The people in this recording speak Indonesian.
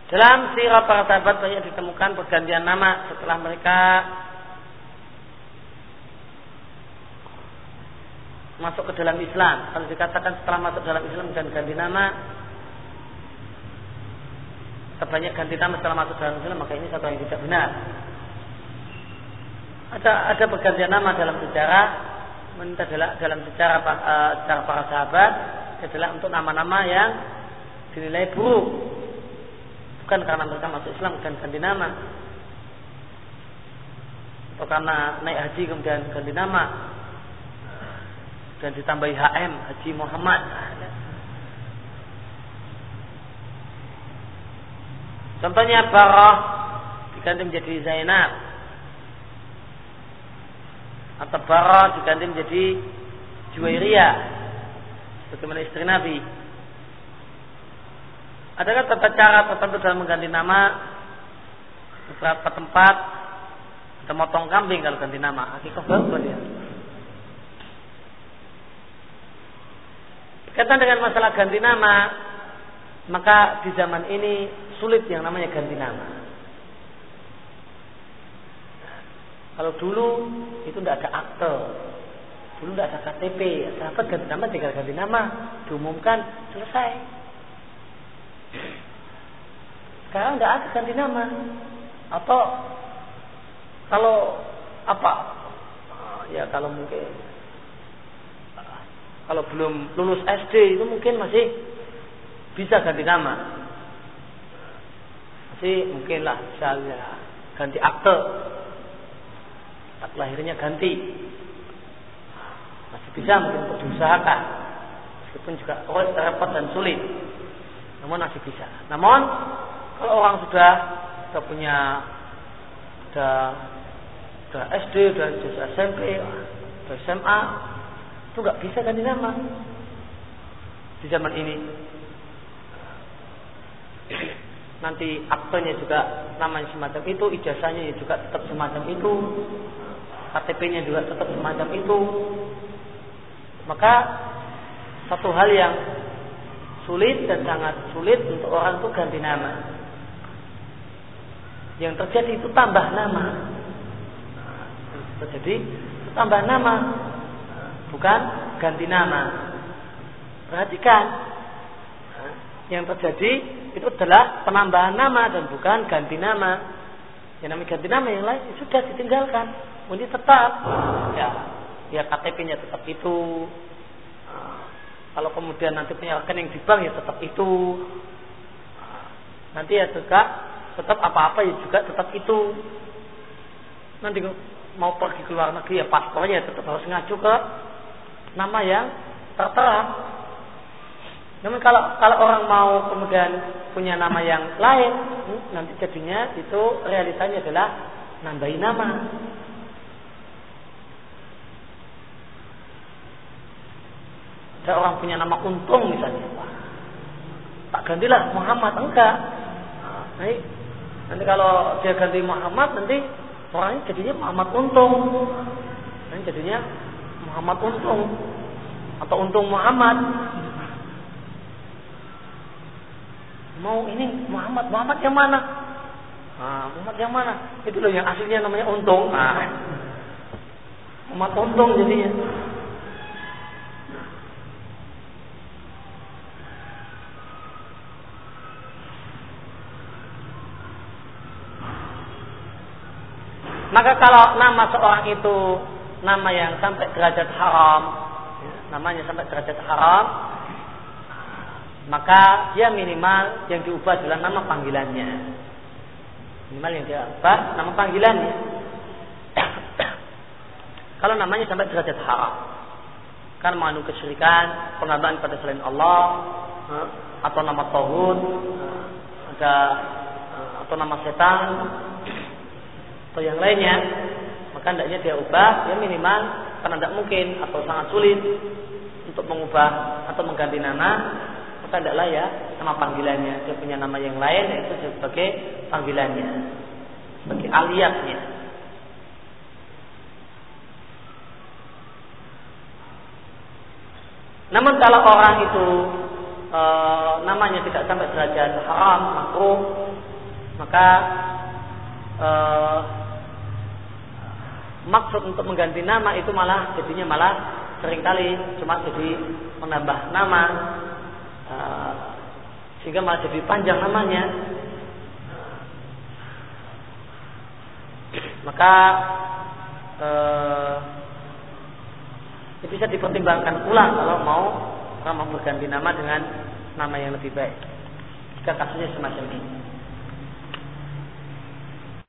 Dalam sirah para sahabat banyak ditemukan pergantian nama setelah mereka masuk ke dalam Islam. Kalau dikatakan setelah masuk dalam Islam dan ganti nama, sebanyak ganti nama setelah masuk dalam Islam, maka ini satu yang tidak benar. Ada pergantian nama dalam sejarah, dalam sejarah para sahabat adalah untuk nama-nama yang dinilai buruk. Bukan karena mereka masuk Islam dan ganti nama, atau karena naik haji kemudian ganti nama dan ditambahi HM, Haji Muhammad. Contohnya Barah diganti menjadi Zainab, atau Barah diganti menjadi Juwairiyah bagaimana istri Nabi. Adakah tata cara tertentu dalam mengganti nama? Beberapa tempat kita motong kambing kalau ganti nama. Hakikah bagus ya. Berkaitan dengan masalah ganti nama, maka di zaman ini sulit yang namanya ganti nama. Kalau dulu itu tidak ada akte, dulu tidak ada KTP, sahabat ganti nama tinggal ganti nama, diumumkan selesai. Sekarang tidak ada ganti nama. Atau kalau apa? Ya kalau mungkin kalau belum lulus SD itu mungkin masih bisa ganti nama. Masih mungkin lah misalnya ganti akte, akte lahirnya ganti, masih bisa mungkin untuk diusahakan, meskipun juga repot dan sulit, namun masih bisa. Namun kalau orang sudah punya sudah SD, sudah SMP, sudah SMA, itu nggak bisa ganti nama di zaman ini. Nanti aktenya juga namanya semacam itu, ijazahnya juga tetap semacam itu, KTP-nya juga tetap semacam itu. Maka satu hal yang sulit dan sangat sulit untuk orang itu ganti nama. Yang terjadi itu tambah nama. Terjadi itu tambah nama, bukan ganti nama. Perhatikan, yang terjadi itu adalah penambahan nama dan bukan ganti nama. Yang namanya ganti nama yang lain sudah ditinggalkan. Ini tetap, ya KTP-nya tetap itu. Kalau kemudian nanti punya rekening di bank ya tetap itu. Nanti ya juga tetap apa-apa ya juga tetap itu. Nanti mau pergi ke luar negeri ya paspornya tetap harus ngacu ke nama yang tertera. Namun kalau orang mau kemudian punya nama yang lain, nanti jadinya itu realitanya adalah nambahin nama. Ada orang punya nama Untung misalnya, tak gantilah Muhammad, enggak. Nanti kalau dia ganti Muhammad, nanti orangnya jadinya Muhammad Untung, nanti jadinya Muhammad Untung atau Untung Muhammad. Mau ini Muhammad yang mana? Muhammad yang mana? Itu loh yang aslinya namanya Untung. Muhammad Untung jadinya. Maka kalau nama seorang itu nama yang sampai derajat haram, namanya sampai derajat haram, maka dia minimal yang diubah adalah nama panggilannya. Minimal yang diubah nama panggilannya. Kalau namanya sampai derajat haram, kan mengandung kesyirikan, pengambahan pada selain Allah, atau nama tauhid, atau nama setan, atau yang lainnya, maka hendaknya dia ubah ya minimal, karena tidak mungkin atau sangat sulit untuk mengubah atau mengganti nama, maka hendaklah ya nama panggilannya. Dia punya nama yang lain yaitu sebagai panggilannya, sebagai aliasnya. Namun kalau orang itu namanya tidak sampai derajat haram, makruh, maka maksud untuk mengganti nama itu jadinya seringkali cuma jadi menambah nama, sehingga malah jadi panjang namanya. Maka bisa dipertimbangkan ulang kalau mau berganti nama dengan nama yang lebih baik jika kasusnya semacam ini.